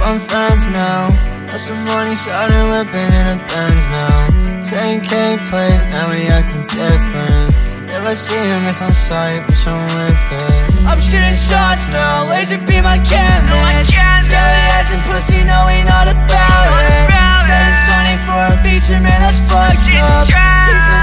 I'm friends now. Got some money, started whipping in a Benz now. 10K plays, now we acting different. If I see him, it's on sight, bitch, I'm with it. I'm shooting shots now, laser beam my canvas. Skelly acting pussy, no, we not about it. Said it's 20 for a feature, man, that's fucked up.